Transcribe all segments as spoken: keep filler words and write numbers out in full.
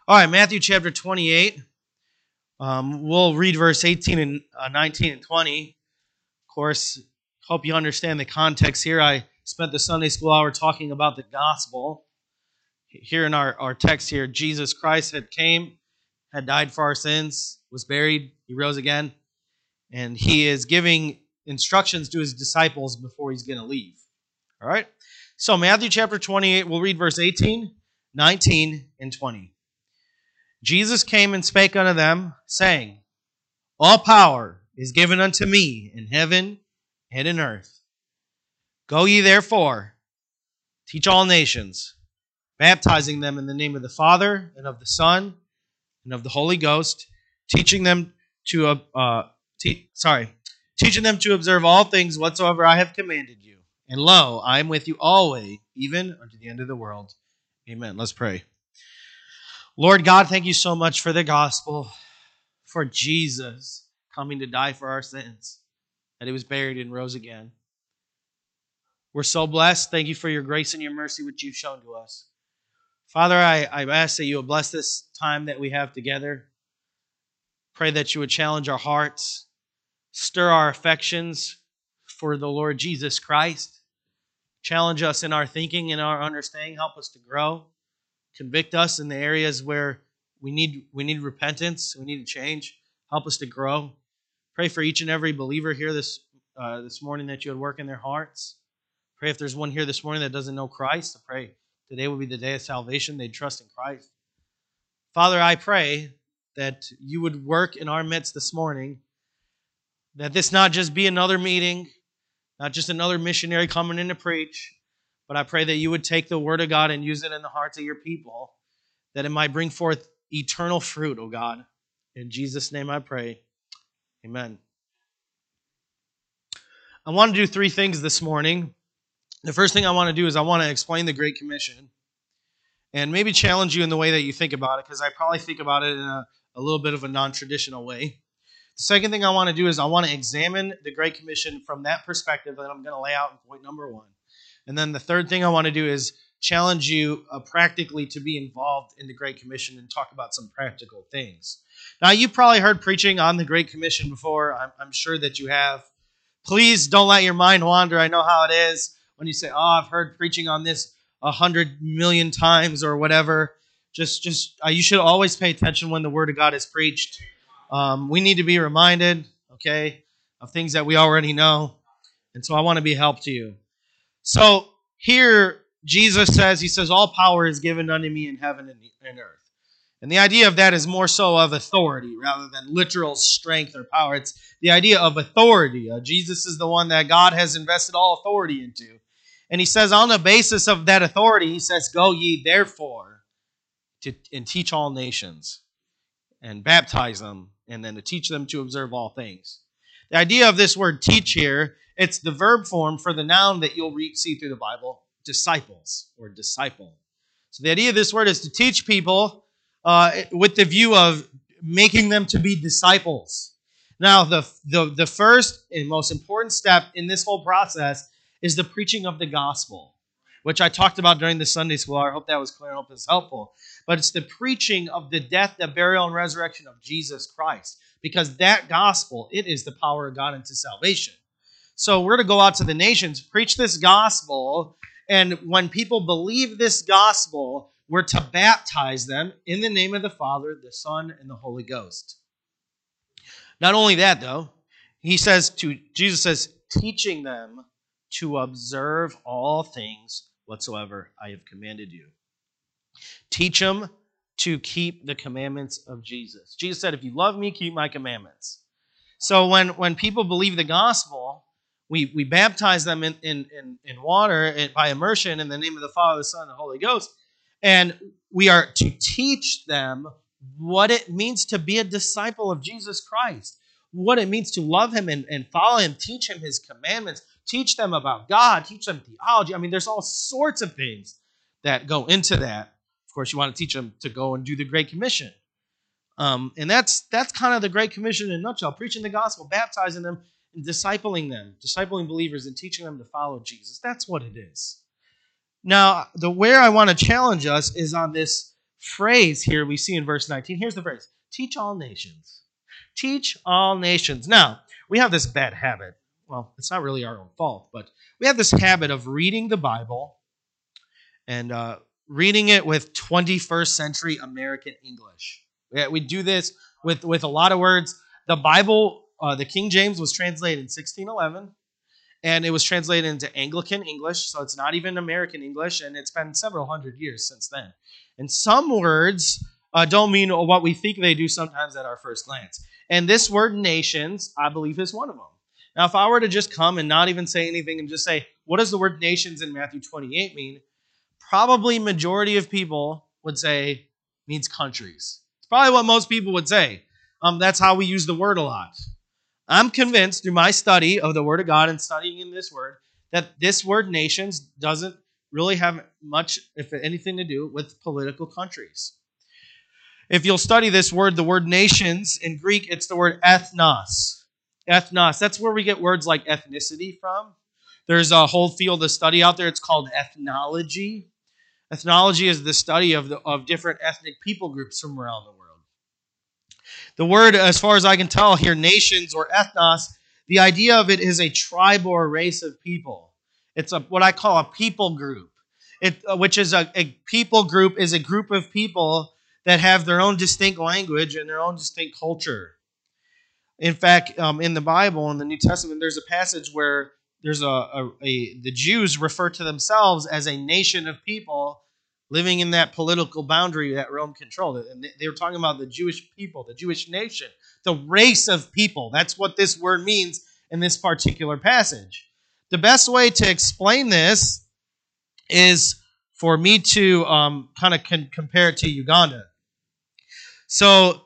All right, Matthew chapter twenty-eight. Um, we'll read verse eighteen and uh, nineteen and twenty. Of course, hope you understand the context here. I spent the Sunday school hour talking about the gospel. Here in our, our text here, Jesus Christ had came, had died for our sins, was buried, he rose again, and he is giving instructions to his disciples before he's going to leave. All right? So Matthew chapter twenty-eight, we'll read verse eighteen, nineteen, and twenty. Jesus came and spake unto them, saying, All power is given unto me in heaven and in earth. Go ye therefore, teach all nations, baptizing them in the name of the Father, and of the Son, and of the Holy Ghost, teaching them to uh, uh te- sorry, teaching them to observe all things whatsoever I have commanded you. And lo, I am with you always, even unto the end of the world. Amen. Let's pray. Lord God, thank you so much for the gospel, for Jesus coming to die for our sins, that he was buried and rose again. We're so blessed. Thank you for your grace and your mercy which you've shown to us. Father, I, I ask that you would bless this time that we have together. Pray that you would challenge our hearts, stir our affections for the Lord Jesus Christ. Challenge us in our thinking and our understanding. Help us to grow. Convict us in the areas where we need we need repentance. We need to change. Help us to grow. Pray for each and every believer here this uh, this morning that you would work in their hearts. Pray if there's one here this morning that doesn't know Christ, I pray today will be the day of salvation. They'd trust in Christ. Father, I pray that you would work in our midst this morning, that this not just be another meeting, not just another missionary coming in to preach, but I pray that you would take the word of God and use it in the hearts of your people, that it might bring forth eternal fruit, oh God. In Jesus' name I pray. Amen. I want to do three things this morning. The first thing I want to do is I want to explain the Great Commission and maybe challenge you in the way that you think about it, because I probably think about it in a, a little bit of a non-traditional way. The second thing I want to do is I want to examine the Great Commission from that perspective that I'm going to lay out in point number one. And then the third thing I want to do is challenge you uh, practically to be involved in the Great Commission and talk about some practical things. Now, you've probably heard preaching on the Great Commission before. I'm, I'm sure that you have. Please don't let your mind wander. I know how it is when you say, oh, I've heard preaching on this a hundred million times or whatever. Just, just uh, you should always pay attention when the Word of God is preached. Um, we need to be reminded, okay, of things that we already know. And so I want to be a help to you. So here Jesus says, he says, all power is given unto me in heaven and earth. And the idea of that is more so of authority rather than literal strength or power. It's the idea of authority. Uh, Jesus is the one that God has invested all authority into. And he says on the basis of that authority, he says, go ye therefore to, and teach all nations and baptize them and then to teach them to observe all things. The idea of this word teach here, it's the verb form for the noun that you'll read, see through the Bible, disciples or disciple. So the idea of this word is to teach people uh, with the view of making them to be disciples. Now, the, the, the first and most important step in this whole process is the preaching of the gospel, which I talked about during the Sunday school. I hope that was clear. I hope it's helpful. But it's the preaching of the death, the burial, and resurrection of Jesus Christ. Because that gospel, it is the power of God into salvation. So we're to go out to the nations, preach this gospel, and when people believe this gospel, we're to baptize them in the name of the Father, the Son, and the Holy Ghost. Not only that, though, he says to Jesus says, teaching them to observe all things whatsoever I have commanded you. Teach them to keep the commandments of Jesus. Jesus said, if you love me, keep my commandments. So when, when people believe the gospel, we, we baptize them in, in, in, in water by immersion in the name of the Father, the Son, and the Holy Ghost. And we are to teach them what it means to be a disciple of Jesus Christ, what it means to love him and, and follow him, teach him his commandments, teach them about God, teach them theology. I mean, there's all sorts of things that go into that. Of course, you want to teach them to go and do the Great Commission. Um, and that's that's kind of the Great Commission in a nutshell, preaching the gospel, baptizing them, and discipling them, discipling believers and teaching them to follow Jesus. That's what it is. Now, the where I want to challenge us is on this phrase here we see in verse nineteen. Here's the phrase: teach all nations. Teach all nations. Now, we have this bad habit. Well, it's not really our own fault, but we have this habit of reading the Bible and uh, reading it with twenty-first century American English. Yeah, we do this with, with a lot of words. The Bible, uh, the King James was translated in sixteen eleven, and it was translated into Anglican English, so it's not even American English, and it's been several hundred years since then. And some words uh, don't mean what we think they do sometimes at our first glance. And this word nations, I believe, is one of them. Now, if I were to just come and not even say anything and just say, what does the word nations in Matthew twenty-eight mean? Probably majority of people would say means countries. It's probably what most people would say. Um, that's how we use the word a lot. I'm convinced through my study of the Word of God and studying in this word that this word nations doesn't really have much, if anything, to do with political countries. If you'll study this word, the word nations, in Greek, it's the word ethnos. Ethnos. That's where we get words like ethnicity from. There's a whole field of study out there. It's called ethnology. Ethnology is the study of, the, of different ethnic people groups from around the world. The word, as far as I can tell here, nations or ethnos, the idea of it is a tribe or a race of people. It's a, what I call a people group, it, uh, which is a, a people group is a group of people that have their own distinct language and their own distinct culture. In fact, um, in the Bible, in the New Testament, there's a passage where there's a, a, a the Jews refer to themselves as a nation of people living in that political boundary that Rome controlled. And they were talking about the Jewish people, the Jewish nation, the race of people. That's what this word means in this particular passage. The best way to explain this is for me to um, kind of con- compare it to Uganda. So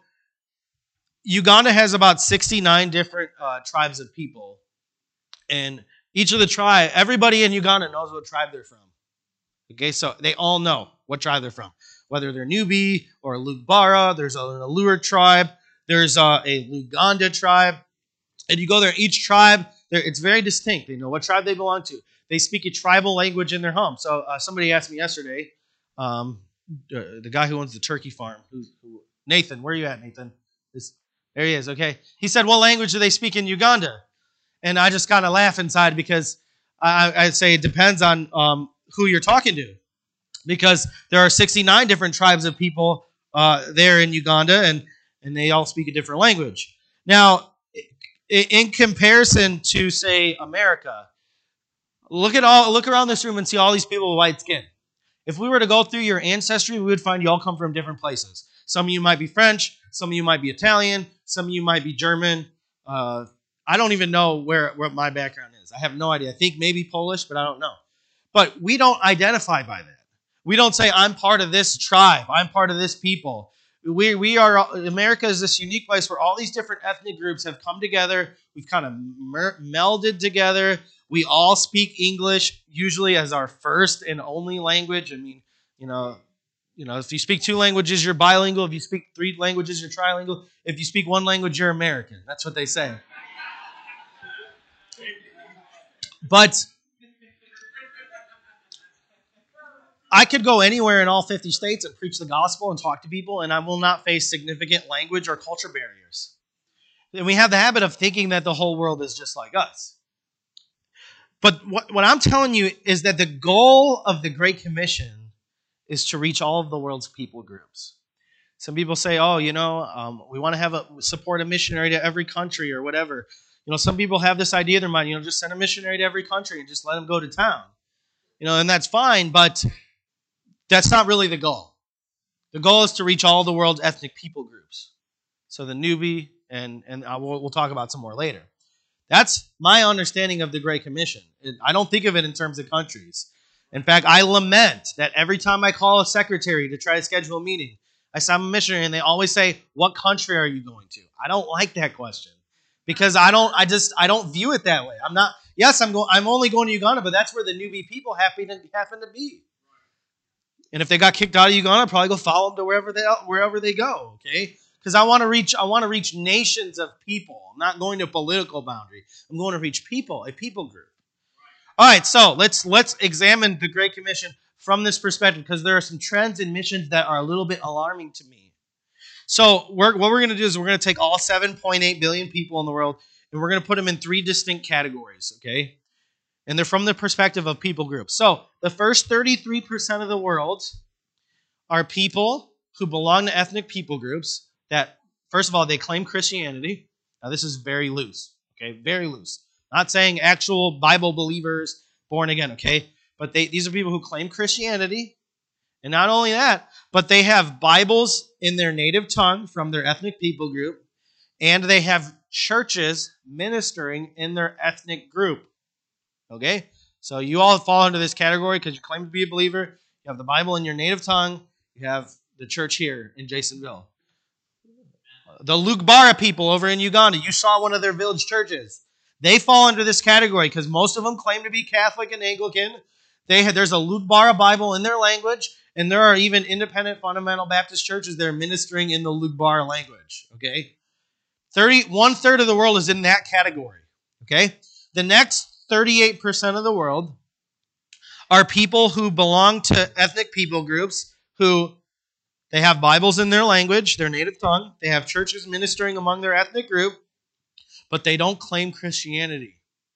Uganda has about sixty-nine different uh, tribes of people. And each of the tribe, everybody in Uganda knows what tribe they're from. Okay, so they all know what tribe they're from. Whether they're Nubi or Lugbara, there's an Allure tribe, there's a, a Luganda tribe. And you go there, each tribe, it's very distinct. They know what tribe they belong to. They speak a tribal language in their home. So uh, somebody asked me yesterday, um, the, the guy who owns the turkey farm, who, who, Nathan, where are you at, Nathan? This, there he is, okay. He said, what language do they speak in Uganda? And I just kind of laugh inside because I, I'd say it depends on um, who you're talking to. Because there are sixty-nine different tribes of people uh, there in Uganda, and, and they all speak a different language. Now, in comparison to, say, America, look at all look around this room and see all these people with white skin. If we were to go through your ancestry, we would find you all come from different places. Some of you might be French, some of you might be Italian, some of you might be German. Uh, I don't even know where, where my background is. I have no idea. I think maybe Polish, but I don't know. But we don't identify by that. We don't say, I'm part of this tribe. I'm part of this people. We we are, America is this unique place where all these different ethnic groups have come together. We've kind of mer- melded together. We all speak English, usually as our first and only language. I mean, you know, you know, if you speak two languages, you're bilingual. If you speak three languages, you're trilingual. If you speak one language, you're American. That's what they say. But I could go anywhere in all fifty states and preach the gospel and talk to people, and I will not face significant language or culture barriers. And we have the habit of thinking that the whole world is just like us. But what, what I'm telling you is that the goal of the Great Commission is to reach all of the world's people groups. Some people say, oh, you know, um, we want to have a support a missionary to every country or whatever. You know, some people have this idea in their mind, you know, just send a missionary to every country and just let them go to town. You know, and that's fine, but that's not really the goal. The goal is to reach all the world's ethnic people groups. So the Nubi, and, and I will, we'll talk about some more later. That's my understanding of the Great Commission. I don't think of it in terms of countries. In fact, I lament that every time I call a secretary to try to schedule a meeting, I say I'm a missionary, and they always say, what country are you going to? I don't like that question. Because I don't, I just, I don't view it that way. I'm not, yes, I'm going, I'm only going to Uganda, but that's where the Nubi people happen to, happen to be. And if they got kicked out of Uganda, I'll probably go follow them to wherever they wherever they go. Okay, because I want to reach I want to reach nations of people. I'm not going to a political boundary. I'm going to reach people, a people group. All right, so let's let's examine the Great Commission from this perspective because there are some trends in missions that are a little bit alarming to me. So we're, what we're going to do is we're going to take all seven point eight billion people in the world and we're going to put them in three distinct categories, okay? And they're from the perspective of people groups. So the first thirty-three percent of the world are people who belong to ethnic people groups that, first of all, they claim Christianity. Now, this is very loose, okay? Very loose. Not saying actual Bible believers, born again, okay? But they, these are people who claim Christianity. And not only that, but they have Bibles in their native tongue from their ethnic people group, and they have churches ministering in their ethnic group. Okay? So you all fall into this category because you claim to be a believer. You have the Bible in your native tongue. You have the church here in Jasonville. The Lugbara people over in Uganda, you saw one of their village churches. They fall under this category because most of them claim to be Catholic and Anglican. They have, there's a Lugbara Bible in their language, and there are even independent fundamental Baptist churches that are ministering in the Lugbara language. Okay? thirty, one-third of the world is in that category. Okay? The next thirty-eight percent of the world are people who belong to ethnic people groups who they have Bibles in their language, their native tongue. They have churches ministering among their ethnic group, but they don't claim Christianity.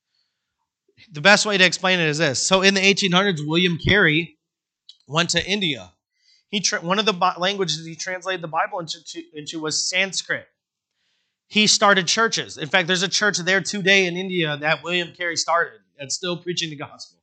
The best way to explain it is this. So in the eighteen hundreds, William Carey went to India. He tra- one of the languages he translated the Bible into, into was Sanskrit. He started churches. In fact, there's a church there today in India that William Carey started that's still preaching the gospel.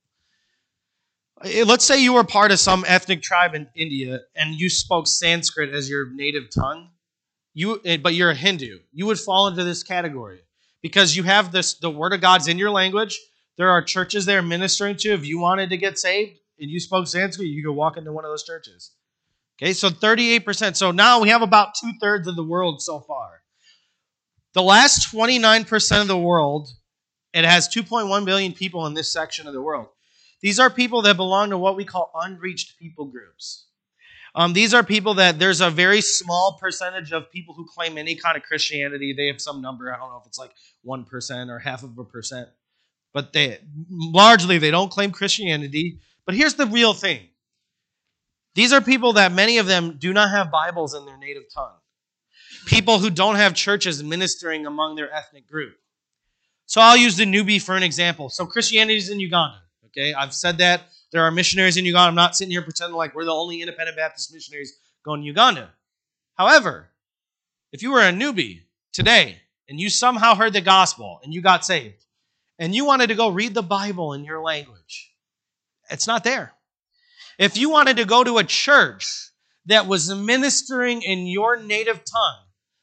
Let's say you were part of some ethnic tribe in India and you spoke Sanskrit as your native tongue, you but you're a Hindu. You would fall into this category because you have this the Word of God's in your language. There are churches there ministering to. If you wanted to get saved and you spoke Sanskrit, you could walk into one of those churches. Okay, so thirty-eight percent. So now we have about two-thirds of the world so far. The last twenty-nine percent of the world, it has two point one billion people in this section of the world. These are people that belong to what we call unreached people groups. Um, these are people that there's a very small percentage of people who claim any kind of Christianity. They have some number. I don't know if it's like one percent or half of a percent. But they largely, they don't claim Christianity. But here's the real thing. These are people that many of them do not have Bibles in their native tongue. People who don't have churches ministering among their ethnic group. So I'll use the newbie for an example. So Christianity is in Uganda. Okay, I've said that. There are missionaries in Uganda. I'm not sitting here pretending like we're the only independent Baptist missionaries going to Uganda. However, if you were a newbie today and you somehow heard the gospel and you got saved and you wanted to go read the Bible in your language, it's not there. If you wanted to go to a church that was ministering in your native tongue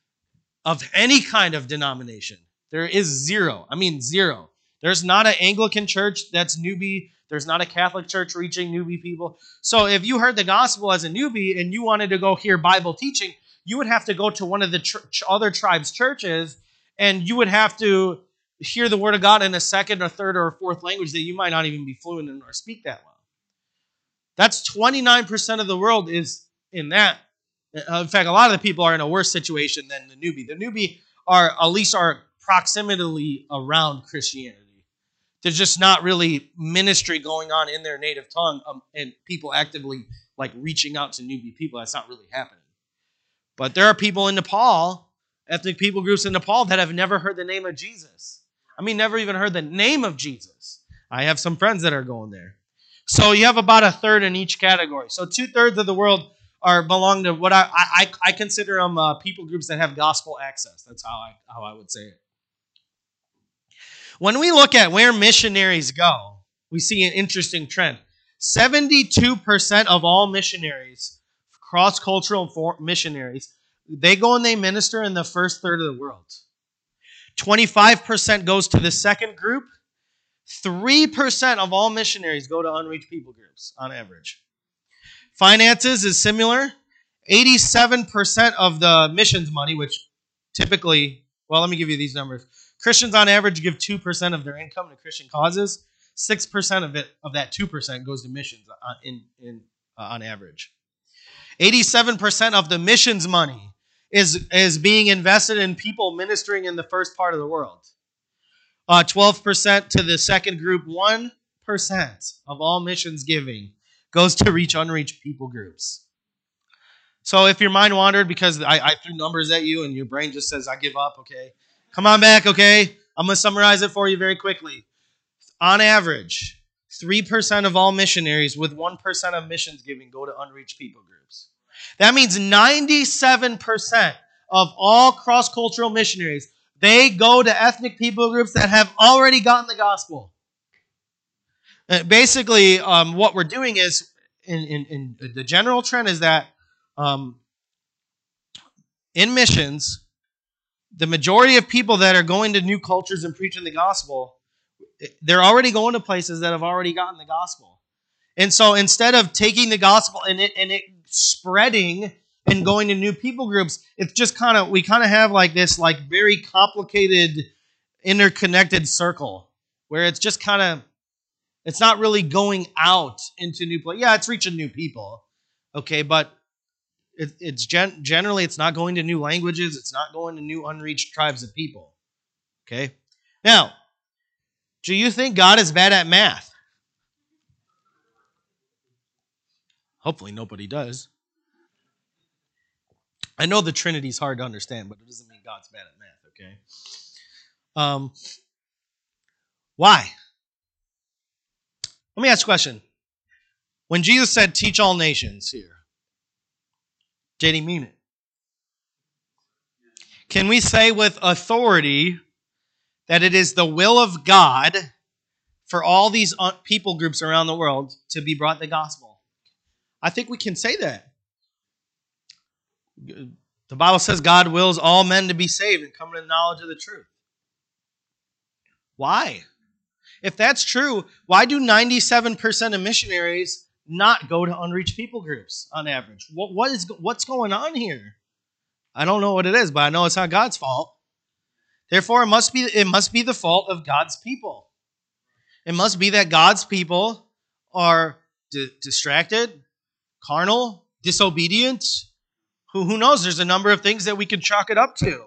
of any kind of denomination, there is zero. I mean zero. There's not an Anglican church that's newbie. There's not a Catholic church reaching newbie people. So if you heard the gospel as a newbie and you wanted to go hear Bible teaching, you would have to go to one of the ch- other tribes' churches and you would have to hear the word of God in a second or third or fourth language that you might not even be fluent in or speak that well. That's twenty-nine percent of the world is in that. In fact, a lot of the people are in a worse situation than the newbie. The newbie are at least are proximately around Christianity. There's just not really ministry going on in their native tongue um, and people actively like reaching out to newbie people. That's not really happening. But there are people in Nepal, ethnic people groups in Nepal that have never heard the name of Jesus. I mean, never even heard the name of Jesus. I have some friends that are going there. So you have about a third in each category. So two-thirds of the world are belong to what I I, I consider them uh, people groups that have gospel access. That's how I how I would say it. When we look at where missionaries go, we see an interesting trend. seventy-two percent of all missionaries, cross-cultural missionaries, they go and they minister in the first third of the world. twenty-five percent goes to the second group. three percent of all missionaries go to unreached people groups on average. Finances is similar. eighty-seven percent of the missions money, which typically, well, let me give you these numbers. Christians on average give two percent of their income to Christian causes. six percent of it, of that two percent goes to missions in, in, uh, on average. eighty-seven percent of the missions money is, is being invested in people ministering in the first part of the world. Uh, twelve percent to the second group. one percent of all missions giving goes to reach unreached people groups. So if your mind wandered because I, I threw numbers at you and your brain just says, I give up, okay? Come on back, okay? I'm going to summarize it for you very quickly. On average, three percent of all missionaries with one percent of missions giving go to unreached people groups. That means ninety-seven percent of all cross-cultural missionaries, they go to ethnic people groups that have already gotten the gospel. Basically, um, what we're doing is, in, in, in the general trend is that um, in missions, the majority of people that are going to new cultures and preaching the gospel, they're already going to places that have already gotten the gospel. And so instead of taking the gospel and it, and it spreading and going to new people groups, it's just kind of, we kind of have like this like very complicated, interconnected circle where it's just kind of, it's not really going out into new places. Yeah, it's reaching new people, okay, but it, it's gen- generally, it's not going to new languages. It's not going to new unreached tribes of people, okay? Now, do you think God is bad at math? Hopefully nobody does. I know the Trinity's hard to understand, but it doesn't mean God's bad at math, okay? Um, why? Let me ask you a question. When Jesus said, teach all nations here, did he mean it? Can we say with authority that it is the will of God for all these people groups around the world to be brought the gospel? I think we can say that. The Bible says God wills all men to be saved and come to the knowledge of the truth. Why? If that's true, why do ninety-seven percent of missionaries not go to unreached people groups on average? What, what is, what's going on here? I don't know what it is, but I know it's not God's fault. Therefore, it must be, it must be the fault of God's people. It must be that God's people are di- distracted, carnal, disobedient. Who, who knows? There's a number of things that we can chalk it up to.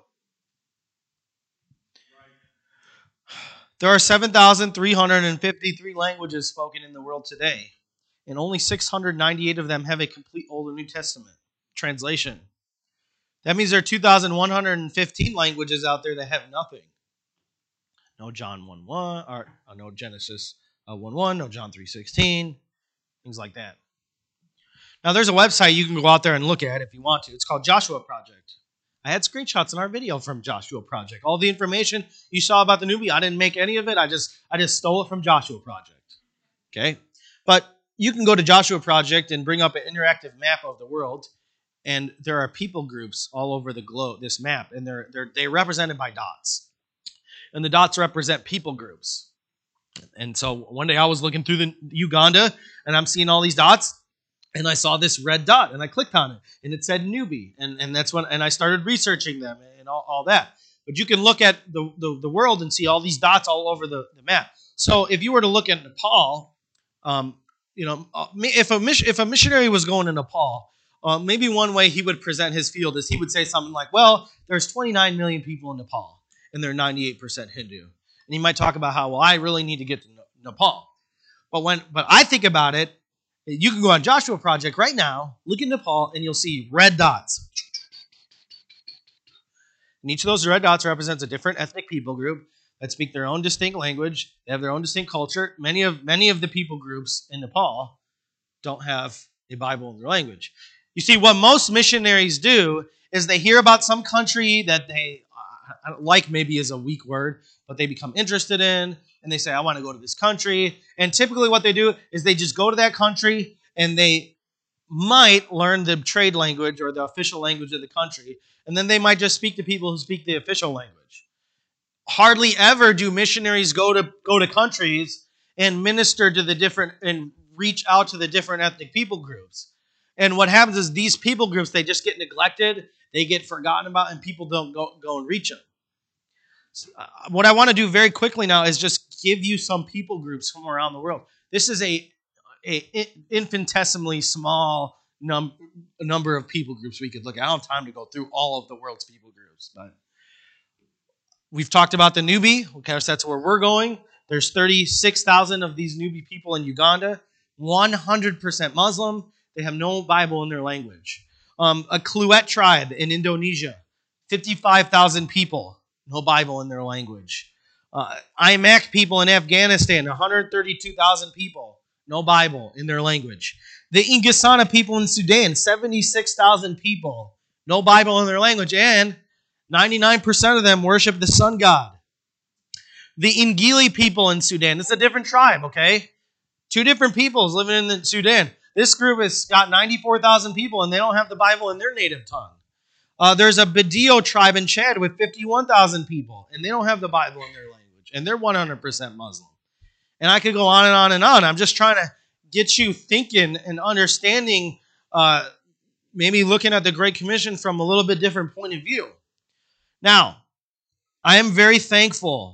There are seven thousand three hundred fifty-three languages spoken in the world today, and only six hundred ninety-eight of them have a complete Old and New Testament translation. That means there are two thousand one hundred fifteen languages out there that have nothing. No John one one, or uh, no Genesis uh, one one, no John three sixteen, things like that. Now, there's a website you can go out there and look at if you want to. It's called Joshua Project. I had screenshots in our video from Joshua Project. All the information you saw about the newbie, I didn't make any of it. I just I just stole it from Joshua Project. Okay? But you can go to Joshua Project and bring up an interactive map of the world, and there are people groups all over the globe, this map, and they're they're they're represented by dots. And the dots represent people groups. And so one day I was looking through the Uganda, and I'm seeing all these dots, and I saw this red dot, and I clicked on it, and it said newbie, and, and that's when, and I started researching them and all, all that. But you can look at the, the, the world and see all these dots all over the, the map. So if you were to look at Nepal, um, you know, if a if a missionary was going to Nepal, uh, maybe one way he would present his field is he would say something like, well, there's twenty-nine million people in Nepal, and they're ninety-eight percent Hindu. And he might talk about how, well, I really need to get to Nepal. But when, but I think about it, you can go on Joshua Project right now, look in Nepal, and you'll see red dots. And each of those red dots represents a different ethnic people group that speak their own distinct language. They have their own distinct culture. Many of many of the people groups in Nepal don't have a Bible in their language. You see, what most missionaries do is they hear about some country that they uh, like, maybe is a weak word, but they become interested in, and they say, I want to go to this country. And typically what they do is they just go to that country, and they might learn the trade language or the official language of the country, and then they might just speak to people who speak the official language. Hardly ever do missionaries go to go to countries and minister to the different and reach out to the different ethnic people groups. And what happens is these people groups, they just get neglected, they get forgotten about, and people don't go, go and reach them. So, uh, what I want to do very quickly now is just give you some people groups from around the world. This is a, a infinitesimally small num- number of people groups we could look at. I don't have time to go through all of the world's people groups, but we've talked about the newbie. Okay, so that's where we're going. There's thirty-six thousand of these newbie people in Uganda. one hundred percent Muslim. They have no Bible in their language. Um, a Kluet tribe in Indonesia, fifty-five thousand people, no Bible in their language. Uh, I M A C people in Afghanistan, one hundred thirty-two thousand people, no Bible in their language. The Ingasana people in Sudan, seventy-six thousand people, no Bible in their language, and ninety-nine percent of them worship the sun god. The Ingili people in Sudan, it's a different tribe, okay? Two different peoples living in the Sudan. This group has got ninety-four thousand people, and they don't have the Bible in their native tongue. Uh, there's a Badio tribe in Chad with fifty-one thousand people, and they don't have the Bible in their language, and they're one hundred percent Muslim. And I could go on and on and on. I'm just trying to get you thinking and understanding, uh, maybe looking at the Great Commission from a little bit different point of view. Now, I am very thankful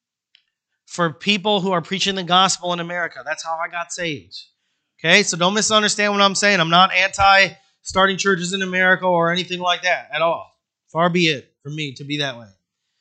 for people who are preaching the gospel in America. That's how I got saved. Okay, so don't misunderstand what I'm saying. I'm not anti starting churches in America or anything like that at all. Far be it from me to be that way.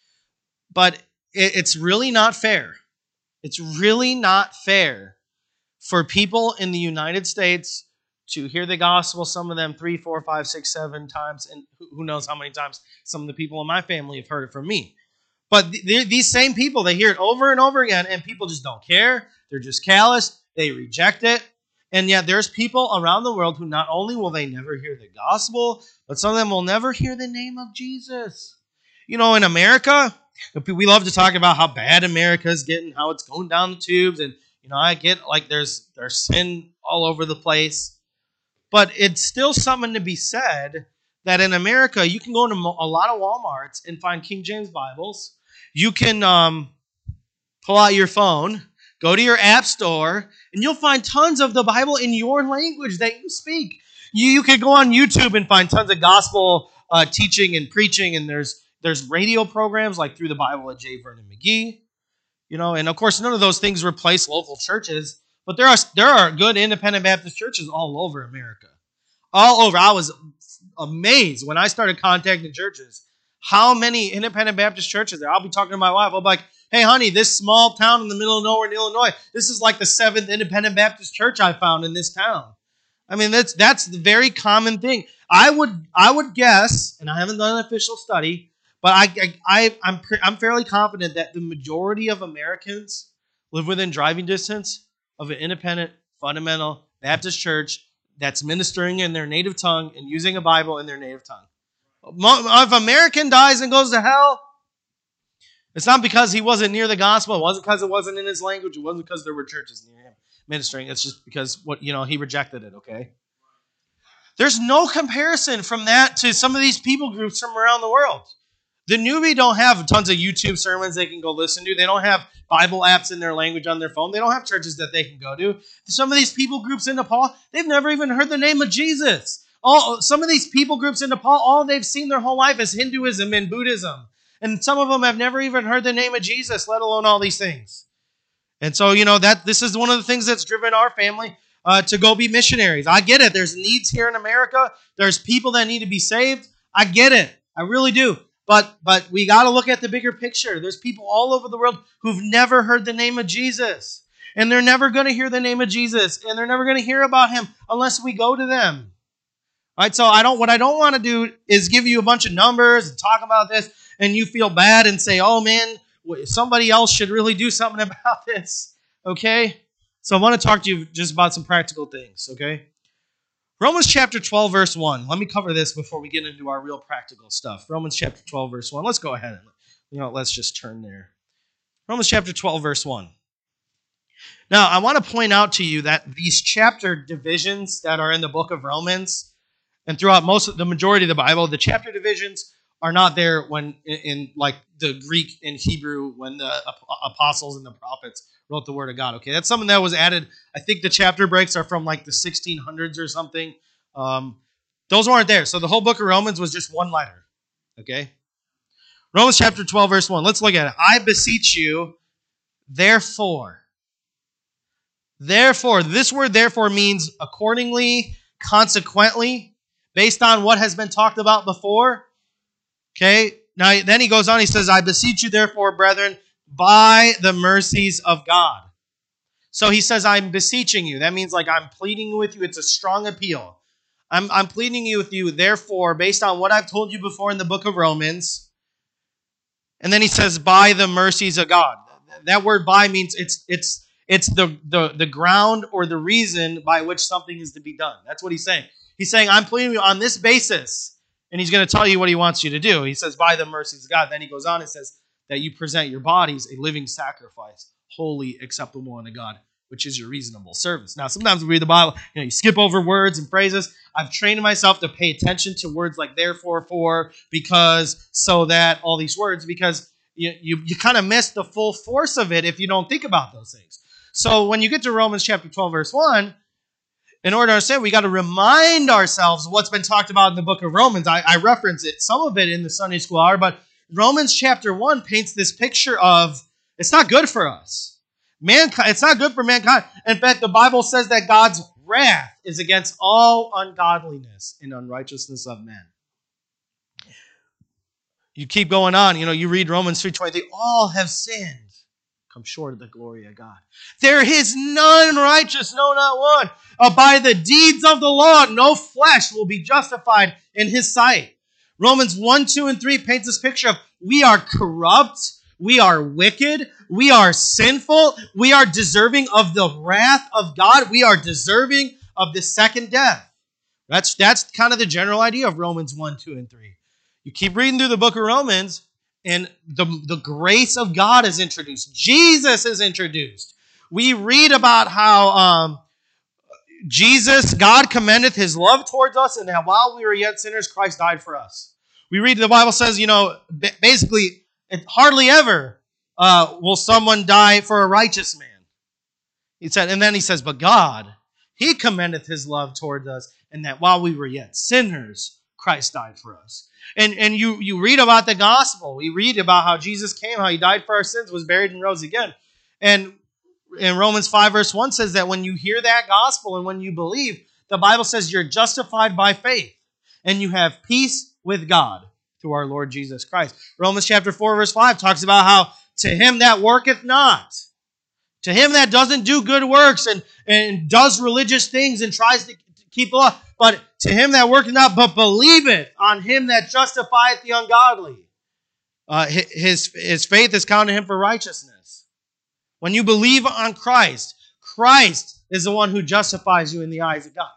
But it's really not fair. It's really not fair for people in the United States to hear the gospel, some of them three, four, five, six, seven times, and who knows how many times some of the people in my family have heard it from me. But these same people, they hear it over and over again, and people just don't care. They're just callous. They reject it. And yet there's people around the world who not only will they never hear the gospel, but some of them will never hear the name of Jesus. You know, in America, we love to talk about how bad America is getting, how it's going down the tubes. And, you know, I get like there's, there's sin all over the place. But it's still something to be said that in America, you can go into a lot of Walmarts and find King James Bibles. You can um, pull out your phone, go to your app store, and you'll find tons of the Bible in your language that you speak. You, you could go on YouTube and find tons of gospel uh, teaching and preaching, and there's there's radio programs like Through the Bible at J. Vernon McGee. You know, and of course, none of those things replace local churches, but there are there are good independent Baptist churches all over America. All over. I was amazed when I started contacting churches how many independent Baptist churches there. I'll be talking to my wife. I'll be like, hey, honey, this small town in the middle of nowhere in Illinois, this is like the seventh independent Baptist church I found in this town. I mean, that's that's the very common thing. I would I would guess, and I haven't done an official study, but I, I, I I'm I'm fairly confident that the majority of Americans live within driving distance of an independent, fundamental Baptist church that's ministering in their native tongue and using a Bible in their native tongue. If an American dies and goes to hell, it's not because he wasn't near the gospel. It wasn't because it wasn't in his language. It wasn't because there were churches near him ministering. It's just because what you know he rejected it, okay? There's no comparison from that to some of these people groups from around the world. The newbie don't have tons of YouTube sermons they can go listen to. They don't have Bible apps in their language on their phone. They don't have churches that they can go to. Some of these people groups in Nepal, they've never even heard the name of Jesus. All, some of these people groups in Nepal, all they've seen their whole life is Hinduism and Buddhism. And some of them have never even heard the name of Jesus, let alone all these things. And so, you know, that this is one of the things that's driven our family uh, to go be missionaries. I get it. There's needs here in America. There's people that need to be saved. I get it. I really do. But but we got to look at the bigger picture. There's people all over the world who've never heard the name of Jesus. And they're never going to hear the name of Jesus. And they're never going to hear about him unless we go to them. All right, so I don't. What I don't want to do is give you a bunch of numbers and talk about this, and you feel bad and say, oh, man, somebody else should really do something about this, okay? So I want to talk to you just about some practical things, okay? Romans chapter twelve, verse one. Let me cover this before we get into our real practical stuff. Romans chapter twelve, verse one. Let's go ahead and, you know, let's just turn there. Romans chapter twelve, verse one. Now, I want to point out to you that these chapter divisions that are in the book of Romans, and throughout most of the majority of the Bible, the chapter divisions are not there when in, in like the Greek and Hebrew when the apostles and the prophets wrote the word of God. Okay, that's something that was added. I think the chapter breaks are from like the sixteen hundreds or something. Um, those weren't there. So the whole book of Romans was just one letter. Okay, Romans chapter twelve, verse one. Let's look at it. I beseech you, therefore. Therefore, this word therefore means accordingly, consequently, based on what has been talked about before. Okay, now then he goes on, he says, I beseech you therefore, brethren, by the mercies of God. So he says, I'm beseeching you. That means like I'm pleading with you. It's a strong appeal. I'm, I'm pleading you with you, therefore, based on what I've told you before in the book of Romans. And then he says, by the mercies of God. That word by means it's it's it's the, the, the ground or the reason by which something is to be done. That's what he's saying. He's saying, I'm pleading with you on this basis. And he's going to tell you what he wants you to do. He says, by the mercies of God. Then he goes on and says that you present your bodies a living sacrifice, holy, acceptable unto God, which is your reasonable service. Now, sometimes we read the Bible, you know, you skip over words and phrases. I've trained myself to pay attention to words like therefore, for, because, so that, all these words, because you, you, you kind of miss the full force of it if you don't think about those things. So when you get to Romans chapter twelve, verse one, in order to understand, we got to remind ourselves of what's been talked about in the book of Romans. I, I reference it, some of it in the Sunday school hour, but Romans chapter one paints this picture of it's not good for us. Mankind, it's not good for mankind. In fact, the Bible says that God's wrath is against all ungodliness and unrighteousness of men. You keep going on, you know, you read Romans three twenty-three, all have sinned, come short of the glory of God. There is none righteous, no, not one. Uh, by the deeds of the law, no flesh will be justified in his sight. Romans one, two, and three paints this picture of we are corrupt, we are wicked, we are sinful, we are deserving of the wrath of God, we are deserving of the second death. That's, that's kind of the general idea of Romans one, two, and three. You keep reading through the book of Romans, and the, the grace of God is introduced. Jesus is introduced. We read about how um, Jesus, God commendeth his love towards us, and that while we were yet sinners, Christ died for us. We read, the Bible says, you know, basically, it hardly ever uh, will someone die for a righteous man. He said, and then he says, but God, he commendeth his love towards us, and that while we were yet sinners, Christ died for us. And, and you, you read about the gospel. We read about how Jesus came, how he died for our sins, was buried, and rose again. And in Romans five, verse one says that when you hear that gospel and when you believe, the Bible says you're justified by faith, and you have peace with God through our Lord Jesus Christ. Romans chapter four, verse five talks about how to him that worketh not, to him that doesn't do good works and, and does religious things and tries to keep the law, but to him that worketh not, but believeth on him that justifieth the ungodly. Uh, his, his faith is counted him for righteousness. When you believe on Christ, Christ is the one who justifies you in the eyes of God.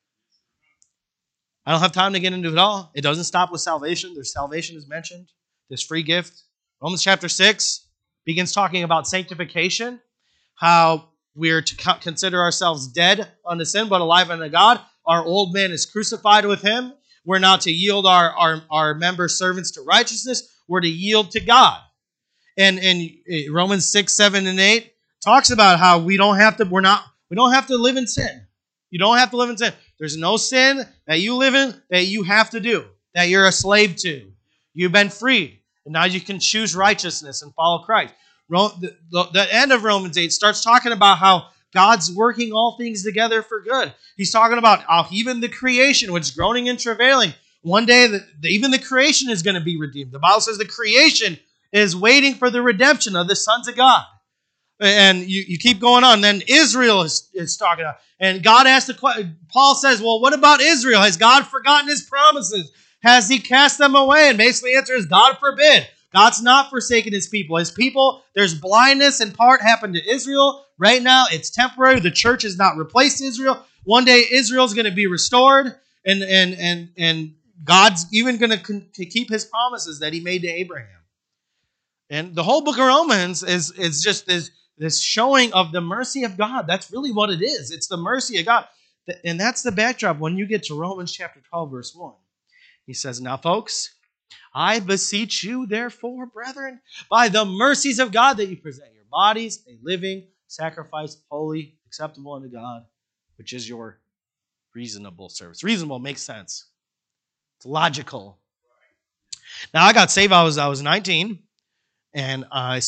I don't have time to get into it all. It doesn't stop with salvation. There's salvation is mentioned, this free gift. Romans chapter six begins talking about sanctification, how we're to consider ourselves dead unto sin, but alive unto God. Our old man is crucified with him. We're now to yield our, our, our member servants to righteousness. We're to yield to God. And in Romans six, seven, and eight talks about how we don't have to, we're not, we don't have to live in sin. You don't have to live in sin. There's no sin that you live in that you have to do, that you're a slave to. You've been freed. And now you can choose righteousness and follow Christ. The, the, the end of Romans eight starts talking about how God's working all things together for good. He's talking about how even the creation, which is groaning and travailing, one day the, the, even the creation is going to be redeemed. The Bible says the creation is waiting for the redemption of the sons of God. And you, you keep going on. Then Israel is, is talking about, and God asked the question, Paul says, well, what about Israel? Has God forgotten his promises? Has he cast them away? And basically the answer is, God forbid. God's not forsaken his people. His people, there's blindness in part happened to Israel. Right now, it's temporary. The church has not replaced Israel. One day, Israel's going to be restored, and and and and God's even going to, to keep his promises that he made to Abraham. And the whole book of Romans is, is just this, this showing of the mercy of God. That's really what it is. It's the mercy of God. And that's the backdrop when you get to Romans chapter twelve, verse one. He says, now, folks, I beseech you, therefore, brethren, by the mercies of God, that you present your bodies a living sacrifice, holy, acceptable unto God, which is your reasonable service. Reasonable makes sense. It's logical. Now, I got saved. I was I was nineteen, and I,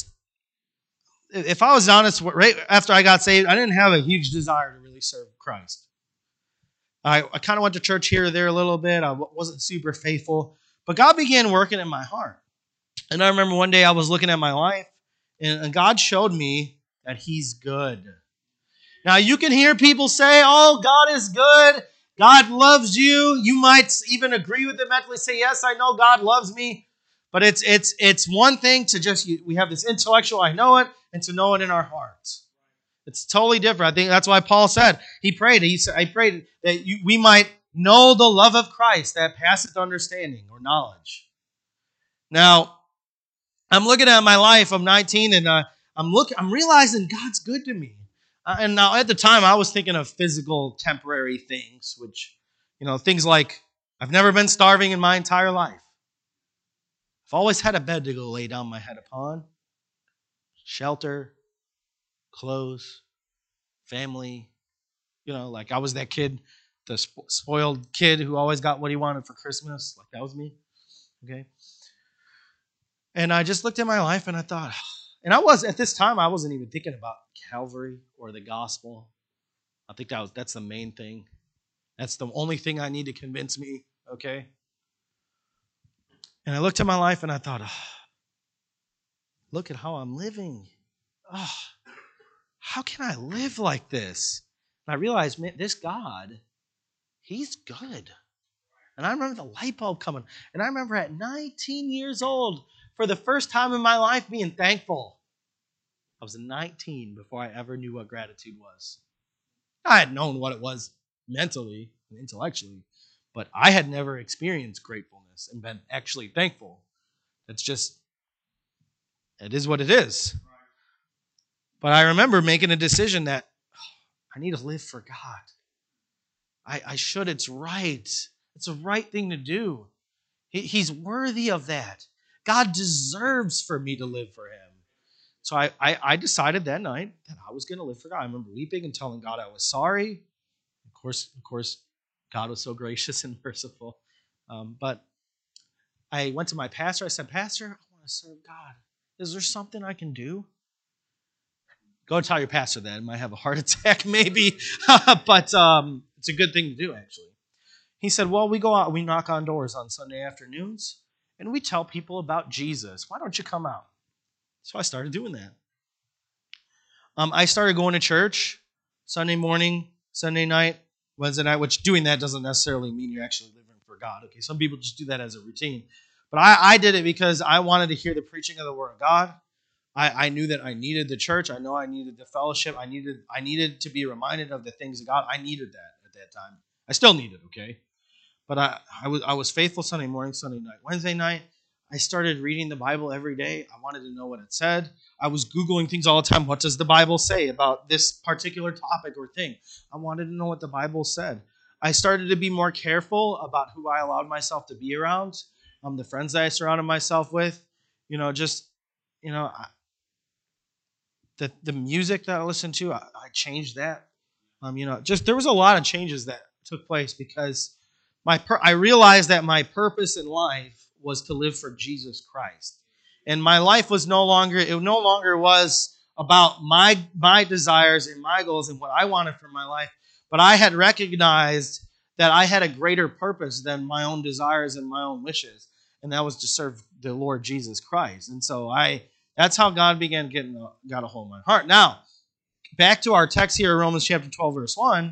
if I was honest, right after I got saved, I didn't have a huge desire to really serve Christ. I, I kind of went to church here or there a little bit. I wasn't super faithful. But God began working in my heart. And I remember one day I was looking at my life, and God showed me that he's good. Now, you can hear people say, oh, God is good. God loves you. You might even agree with them mentally, say, yes, I know God loves me. But it's it's it's one thing to just, we have this intellectual, I know it, and to know it in our hearts. It's totally different. I think that's why Paul said, he prayed, he said, I prayed that you, we might know the love of Christ that passeth understanding or knowledge. Now, I'm looking at my life. I'm nineteen, and uh, I'm looking. I'm realizing God's good to me. Uh, and now, at the time, I was thinking of physical, temporary things, which, you know, things like I've never been starving in my entire life. I've always had a bed to go lay down my head upon, shelter, clothes, family. You know, like I was that kid, the spoiled kid who always got what he wanted for Christmas. Like that was me. Okay. And I just looked at my life and I thought, and I was, at this time, I wasn't even thinking about Calvary or the gospel. I think that was, that's the main thing. That's the only thing I need to convince me, okay? And I looked at my life and I thought, oh, look at how I'm living. Oh, how can I live like this? And I realized, man, this God, he's good. And I remember the light bulb coming. And I remember at nineteen years old, for the first time in my life, being thankful. I was nineteen before I ever knew what gratitude was. I had known what it was mentally and intellectually, but I had never experienced gratefulness and been actually thankful. It's just, it is what it is. But I remember making a decision that oh, I need to live for God. I, I should. It's right. It's the right thing to do. He, he's worthy of that. God deserves for me to live for him. So I, I, I decided that night that I was going to live for God. I remember weeping and telling God I was sorry. Of course, of course, God was so gracious and merciful. Um, but I went to my pastor. I said, Pastor, I want to serve God. Is there something I can do? Go and tell your pastor that. I might have a heart attack maybe. but um, it's a good thing to do, actually. He said, well, we go out, we knock on doors on Sunday afternoons, and we tell people about Jesus. Why don't you come out? So I started doing that. Um, I started going to church Sunday morning, Sunday night, Wednesday night, which doing that doesn't necessarily mean you're actually living for God. Okay, some people just do that as a routine. But I, I did it because I wanted to hear the preaching of the Word of God. I, I knew that I needed the church. I know I needed the fellowship. I needed I needed to be reminded of the things of God. I needed that at that time. I still need it, okay? But I, I was I was faithful Sunday morning, Sunday night. Wednesday night, I started reading the Bible every day. I wanted to know what it said. I was Googling things all the time. What does the Bible say about this particular topic or thing? I wanted to know what the Bible said. I started to be more careful about who I allowed myself to be around, um, the friends that I surrounded myself with. You know, just, you know, I, the the music that I listened to, I, I changed that. Um, you know, just there was a lot of changes that took place because my per- I realized that my purpose in life was to live for Jesus Christ. And my life was no longer, it no longer was about my my desires and my goals and what I wanted for my life, but I had recognized that I had a greater purpose than my own desires and my own wishes, and that was to serve the Lord Jesus Christ. And so I that's how God began getting got a hold of my heart. Now, back to our text here, Romans chapter twelve, verse one.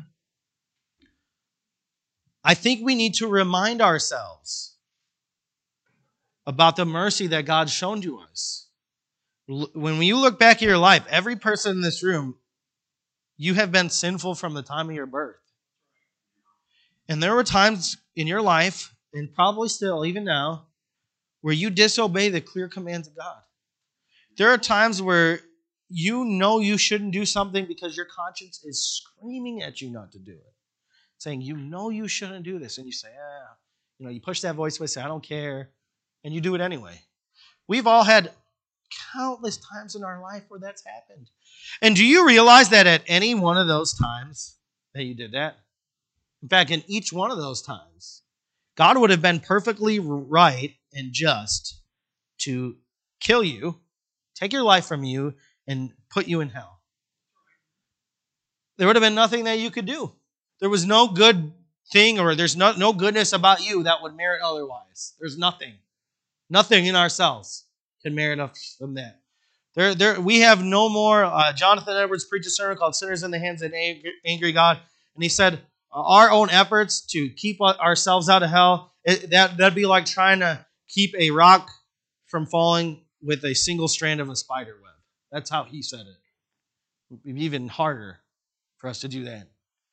I think we need to remind ourselves about the mercy that God's shown to us. When you look back at your life, every person in this room, you have been sinful from the time of your birth. And there were times in your life, and probably still, even now, where you disobey the clear commands of God. There are times where you know you shouldn't do something because your conscience is screaming at you not to do it. Saying, you know you shouldn't do this. And you say, ah, you know, you push that voice away, say, I don't care. And you do it anyway. We've all had countless times in our life where that's happened. And do you realize that at any one of those times that you did that? In fact, in each one of those times, God would have been perfectly right and just to kill you, take your life from you, and put you in hell. There would have been nothing that you could do. There was no good thing, or there's no, no goodness about you that would merit otherwise. There's nothing. Nothing in ourselves can merit us from that. There, there, we have no more. Uh, Jonathan Edwards preached a sermon called Sinners in the Hands of an Angry, Angry God. And he said, uh, our own efforts to keep ourselves out of hell, it, that, that'd be like trying to keep a rock from falling with a single strand of a spider web. That's how he said it. It would be even harder for us to do that.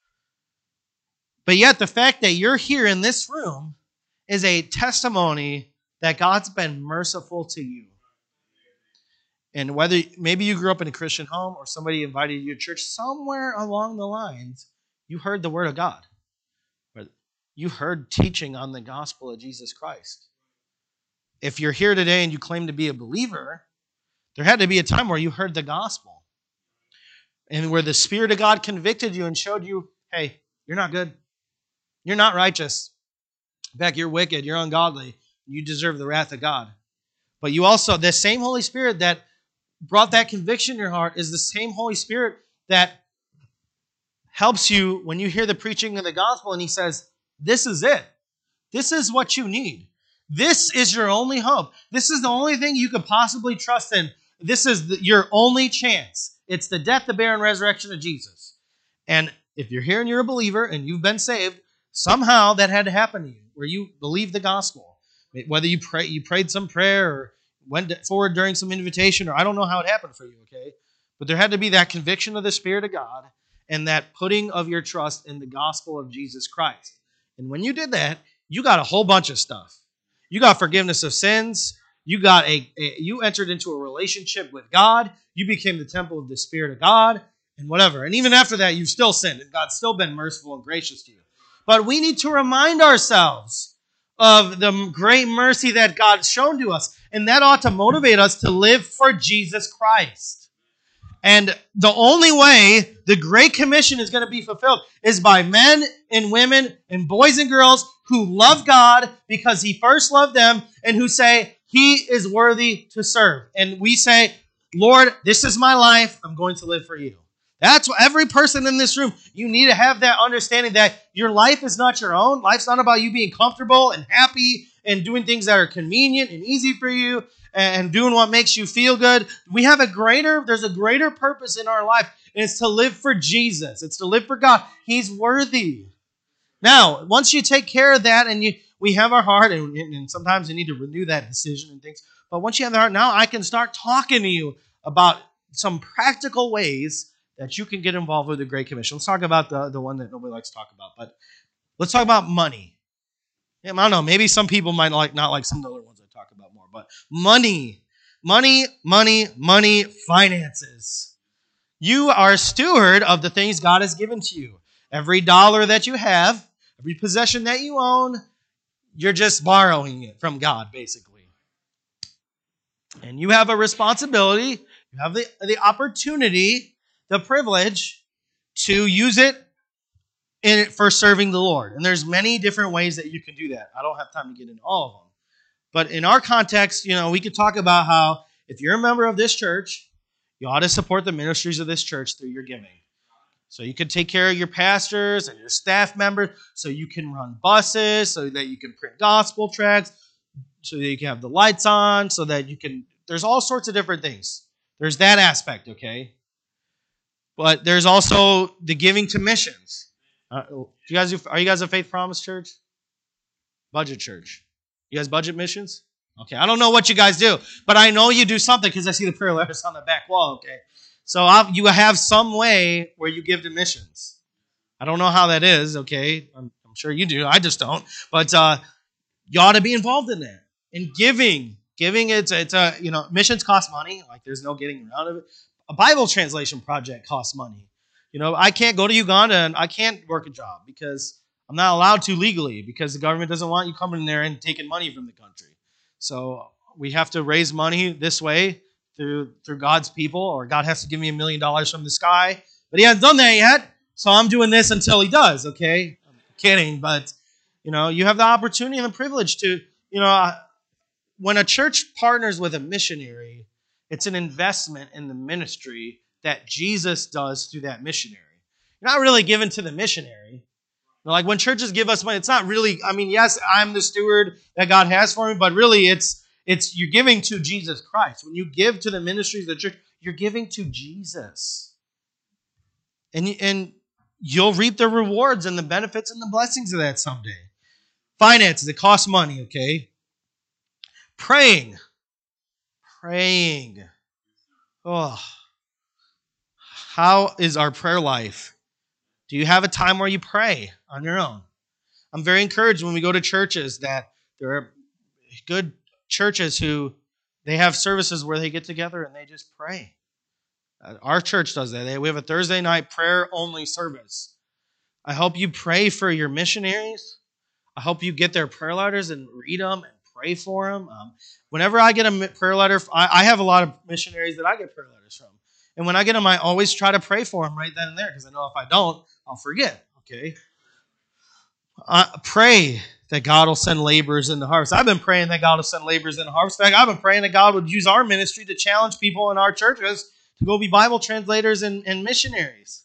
But yet the fact that you're here in this room is a testimony that God's been merciful to you. And whether maybe you grew up in a Christian home or somebody invited you to church, somewhere along the lines, you heard the word of God. But you heard teaching on the gospel of Jesus Christ. If you're here today and you claim to be a believer, there had to be a time where you heard the gospel. And where the Spirit of God convicted you and showed you, hey, you're not good. You're not righteous. In fact, you're wicked. You're ungodly. You deserve the wrath of God. But you also, the same Holy Spirit that brought that conviction in your heart is the same Holy Spirit that helps you when you hear the preaching of the gospel and he says, this is it. This is what you need. This is your only hope. This is the only thing you could possibly trust in. This is the, your only chance. It's the death, the burial, and resurrection of Jesus. And if you're here and you're a believer and you've been saved, somehow that had to happen to you, where you believe the gospel. Whether you pray, you prayed some prayer or went forward during some invitation, or I don't know how it happened for you, okay? But there had to be that conviction of the Spirit of God and that putting of your trust in the gospel of Jesus Christ. And when you did that, you got a whole bunch of stuff. You got forgiveness of sins. You got a, a you entered into a relationship with God. You became the temple of the Spirit of God and whatever. And even after that, you've still sinned, and God's still been merciful and gracious to you. But we need to remind ourselves of the great mercy that God's shown to us. And that ought to motivate us to live for Jesus Christ. And the only way the Great Commission is going to be fulfilled is by men and women and boys and girls who love God because He first loved them and who say, He is worthy to serve. And we say, Lord, this is my life. I'm going to live for you. That's what every person in this room, you need to have that understanding that your life is not your own. Life's not about you being comfortable and happy and doing things that are convenient and easy for you and doing what makes you feel good. We have a greater, there's a greater purpose in our life, and it's to live for Jesus. It's to live for God. He's worthy. Now, once you take care of that and you, we have our heart, and, and sometimes you need to renew that decision and things, but once you have the heart, now I can start talking to you about some practical ways that you can get involved with the Great Commission. Let's talk about the, the one that nobody likes to talk about, but let's talk about money. Yeah, I don't know, maybe some people might like not like some of the other ones I talk about more, but money, money, money, money, finances. You are a steward of the things God has given to you. Every dollar that you have, every possession that you own, you're just borrowing it from God, basically. And you have a responsibility, you have the, the opportunity, the privilege to use it in it for serving the Lord. And there's many different ways that you can do that. I don't have time to get into all of them. But in our context, you know, we could talk about how if you're a member of this church, you ought to support the ministries of this church through your giving. So you can take care of your pastors and your staff members, so you can run buses, so that you can print gospel tracts, so that you can have the lights on, so that you can, there's all sorts of different things. There's that aspect, okay? But there's also the giving to missions. Uh, you guys, are you guys a Faith Promise church? Budget church. You guys budget missions? Okay, I don't know what you guys do, but I know you do something because I see the prayer letters on the back wall, okay? So I'll, you have some way where you give to missions. I don't know how that is, okay? I'm, I'm sure you do. I just don't. But uh, you ought to be involved in that. In giving. Giving, it's, it's a, you know, missions cost money. Like, there's no getting around of it. A Bible translation project costs money. You know, I can't go to Uganda and I can't work a job because I'm not allowed to legally because the government doesn't want you coming in there and taking money from the country. So we have to raise money this way through through God's people, or God has to give me a million dollars from the sky. But He hasn't done that yet, so I'm doing this until He does, okay? I'm kidding, but, you know, you have the opportunity and the privilege to, you know, when a church partners with a missionary, it's an investment in the ministry that Jesus does through that missionary. You're not really giving to the missionary. Like when churches give us money, it's not really, I mean, yes, I'm the steward that God has for me, but really it's It's you're giving to Jesus Christ. When you give to the ministries of the church, you're giving to Jesus. And, and you'll reap the rewards and the benefits and the blessings of that someday. Finances, it costs money, okay? Praying. Praying. Oh. How is our prayer life? Do you have a time where you pray on your own? I'm very encouraged when we go to churches that there are good churches who they have services where they get together and they just pray. Our church does that. We have a Thursday night prayer-only service. I hope you pray for your missionaries. I hope you get their prayer letters and read them and pray for them. Um, whenever I get a prayer letter, I, I have a lot of missionaries that I get prayer letters from. And when I get them, I always try to pray for them right then and there because I know if I don't, I'll forget. Okay. Uh, pray that God will send laborers in the harvest. I've been praying that God will send laborers in the harvest. In fact, I've been praying that God would use our ministry to challenge people in our churches to go be Bible translators and, and missionaries.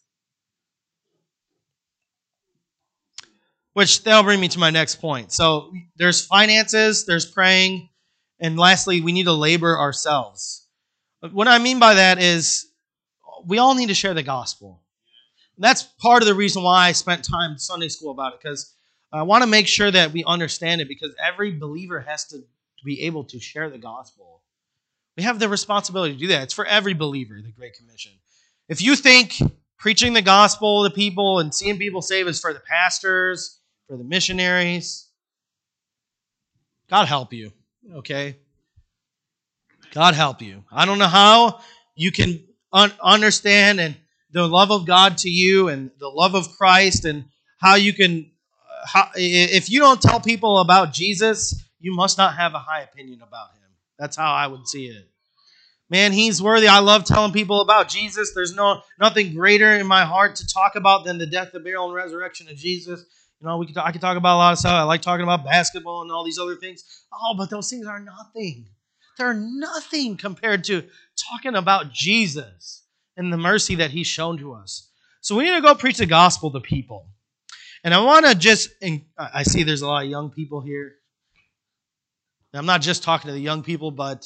Which that'll bring me to my next point. So there's finances, there's praying, and lastly, we need to labor ourselves. What I mean by that is we all need to share the gospel. And that's part of the reason why I spent time in Sunday school about it, because I want to make sure that we understand it, because every believer has to be able to share the gospel. We have the responsibility to do that. It's for every believer, the Great Commission. If you think preaching the gospel to people and seeing people saved is for the pastors, for the missionaries, God help you, okay? God help you. I don't know how you can un- understand and the love of God to you and the love of Christ and how you can, uh, how, if you don't tell people about Jesus, you must not have a high opinion about him. That's how I would see it. Man, he's worthy. I love telling people about Jesus. There's no nothing greater in my heart to talk about than the death, the burial, and resurrection of Jesus. You know, we could I could talk about a lot of stuff. I like talking about basketball and all these other things. Oh, but those things are nothing. They're nothing compared to talking about Jesus and the mercy that he's shown to us. So we need to go preach the gospel to people. And I want to just, I see there's a lot of young people here. I'm not just talking to the young people, but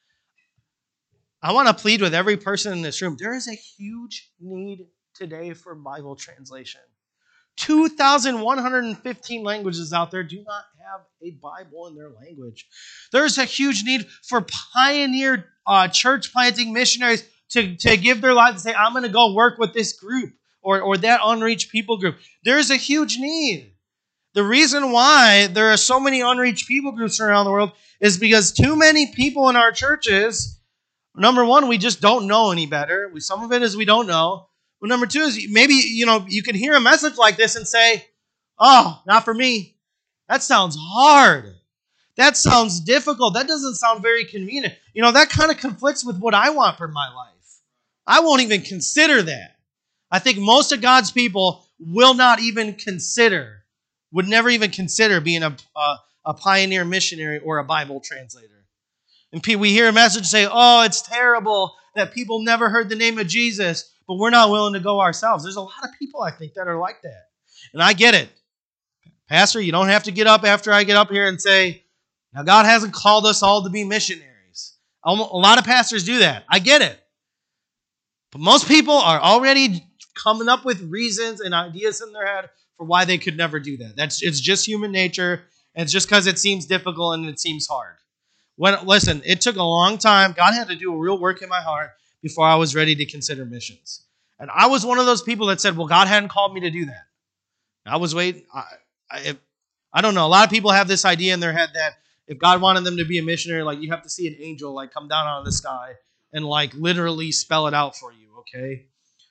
I want to plead with every person in this room. There is a huge need today for Bible translation. two thousand one hundred fifteen languages out there do not have a Bible in their language. There's a huge need for pioneer uh, church planting missionaries to, to give their lives and say, I'm going to go work with this group or, or that unreached people group. There's a huge need. The reason why there are so many unreached people groups around the world is because too many people in our churches, number one, we just don't know any better. We, some of it is we don't know. But number two is maybe, you know, you can hear a message like this and say, oh, not for me. That sounds hard. That sounds difficult. That doesn't sound very convenient. You know, that kind of conflicts with what I want for my life. I won't even consider that. I think most of God's people will not even consider, would never even consider being a, a, a pioneer missionary or a Bible translator. And we hear a message say, oh, it's terrible that people never heard the name of Jesus, but we're not willing to go ourselves. There's a lot of people, I think, that are like that. And I get it. Pastor, you don't have to get up after I get up here and say, now God hasn't called us all to be missionaries. A lot of pastors do that. I get it. But most people are already coming up with reasons and ideas in their head for why they could never do that. That's it's just human nature, and it's just because it seems difficult and it seems hard. When listen, it took a long time. God had to do a real work in my heart before I was ready to consider missions. And I was one of those people that said, well, God hadn't called me to do that. I was waiting. I, I, if, I don't know. A lot of people have this idea in their head that if God wanted them to be a missionary, like you have to see an angel like come down out of the sky and like literally spell it out for you, okay?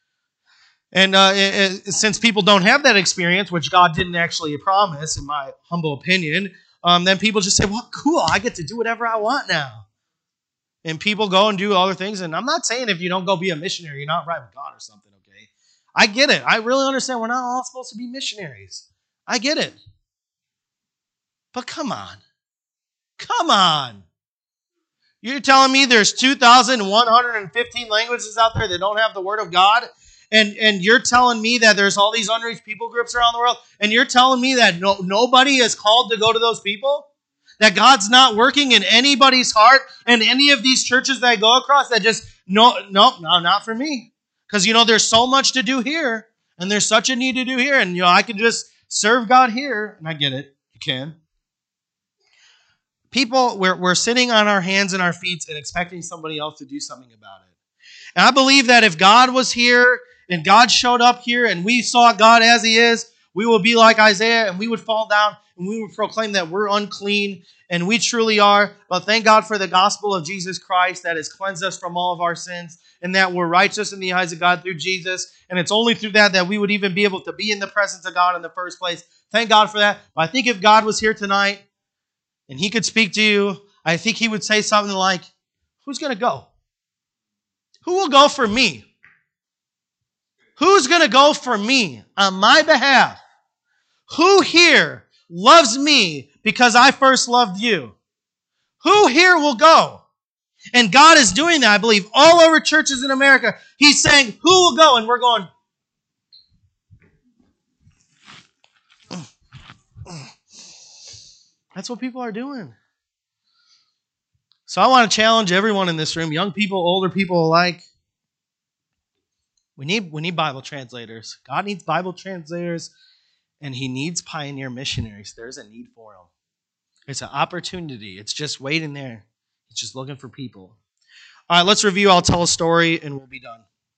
And uh, it, it, since people don't have that experience, which God didn't actually promise, in my humble opinion, um, then people just say, well, cool, I get to do whatever I want now. And people go and do other things. And I'm not saying if you don't go be a missionary, you're not right with God or something, okay? I get it. I really understand we're not all supposed to be missionaries. I get it. But come on. Come on. You're telling me there's two thousand one hundred fifteen languages out there that don't have the Word of God? And, and you're telling me that there's all these unreached people groups around the world? And you're telling me that no, nobody is called to go to those people? That God's not working in anybody's heart and any of these churches that I go across that just, no, no, no, not for me. Because, you know, there's so much to do here and there's such a need to do here. And, you know, I can just serve God here. And I get it. You can. People, we're, we're sitting on our hands and our feet and expecting somebody else to do something about it. And I believe that if God was here and God showed up here and we saw God as he is, we will be like Isaiah and we would fall down and we would proclaim that we're unclean, and we truly are. But thank God for the gospel of Jesus Christ that has cleansed us from all of our sins and that we're righteous in the eyes of God through Jesus. And it's only through that that we would even be able to be in the presence of God in the first place. Thank God for that. But I think if God was here tonight and he could speak to you, I think he would say something like, who's going to go? Who will go for me? Who's going to go for me on my behalf? Who here loves me because I first loved you? Who here will go? And God is doing that, I believe, all over churches in America. He's saying, who will go? And we're going, that's what people are doing. So I want to challenge everyone in this room, young people, older people alike. We need, we need Bible translators. God needs Bible translators, and he needs pioneer missionaries. There's a need for them. It's an opportunity. It's just waiting there. It's just looking for people. All right, let's review. I'll tell a story, and we'll be done.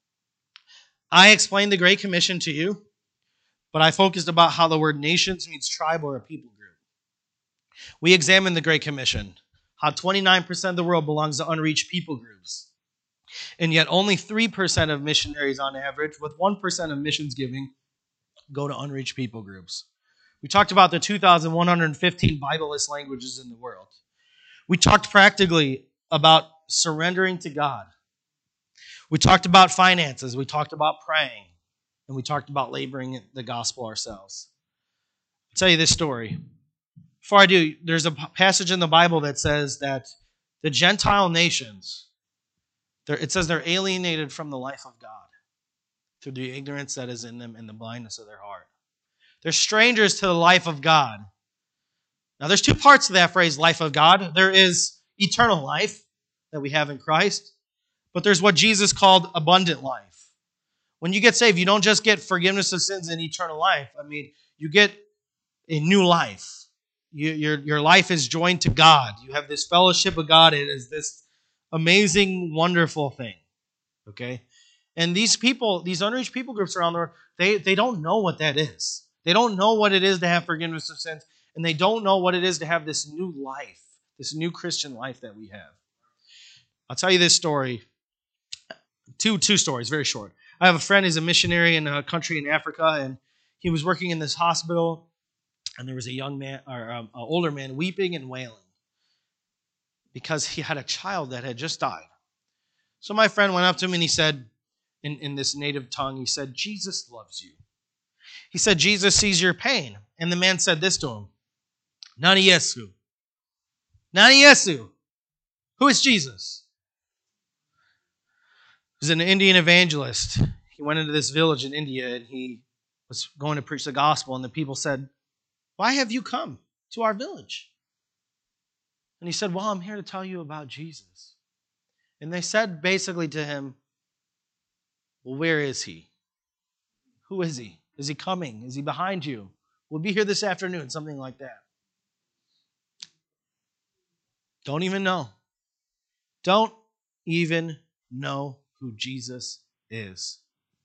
I explained the Great Commission to you, but I focused about how the word nations means tribe or a people group. We examined the Great Commission, how twenty-nine percent of the world belongs to unreached people groups. And yet only three percent of missionaries on average, with one percent of missions giving, go to unreached people groups. We talked about the two thousand one hundred fifteen Bible-less languages in the world. We talked practically about surrendering to God. We talked about finances. We talked about praying. And we talked about laboring the gospel ourselves. I'll tell you this story. Before I do, there's a passage in the Bible that says that the Gentile nations, it says they're alienated from the life of God through the ignorance that is in them and the blindness of their heart. They're strangers to the life of God. Now, there's two parts to that phrase, life of God. There is eternal life that we have in Christ, but there's what Jesus called abundant life. When you get saved, you don't just get forgiveness of sins and eternal life. I mean, you get a new life. You, your, your life is joined to God. You have this fellowship with God. It is this amazing, wonderful thing. Okay? And these people, these unreached people groups around the world, they, they don't know what that is. They don't know what it is to have forgiveness of sins, and they don't know what it is to have this new life, this new Christian life that we have. I'll tell you this story. Two, two stories, very short. I have a friend who's a missionary in a country in Africa, and he was working in this hospital, and there was a young man, or um, an older man, weeping and wailing because he had a child that had just died. So my friend went up to him and he said, in, in this native tongue, he said, Jesus loves you. He said, Jesus sees your pain. And the man said this to him, Nani Yesu. Nani Yesu. Who is Jesus? He was an Indian evangelist. He went into this village in India and he was going to preach the gospel, and the people said, why have you come to our village? And he said, well, I'm here to tell you about Jesus. And they said basically to him, well, where is he? Who is he? Is he coming? Is he behind you? We'll be here this afternoon, something like that. Don't even know. Don't even know who Jesus is.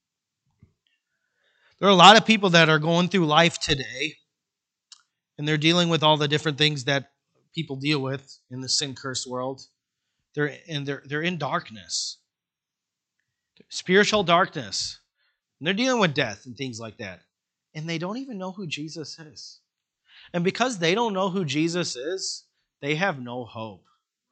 There are a lot of people that are going through life today, and they're dealing with all the different things that people deal with in the sin-cursed world. They're and they're they're in darkness, spiritual darkness. And they're dealing with death and things like that, and they don't even know who Jesus is. And because they don't know who Jesus is, they have no hope.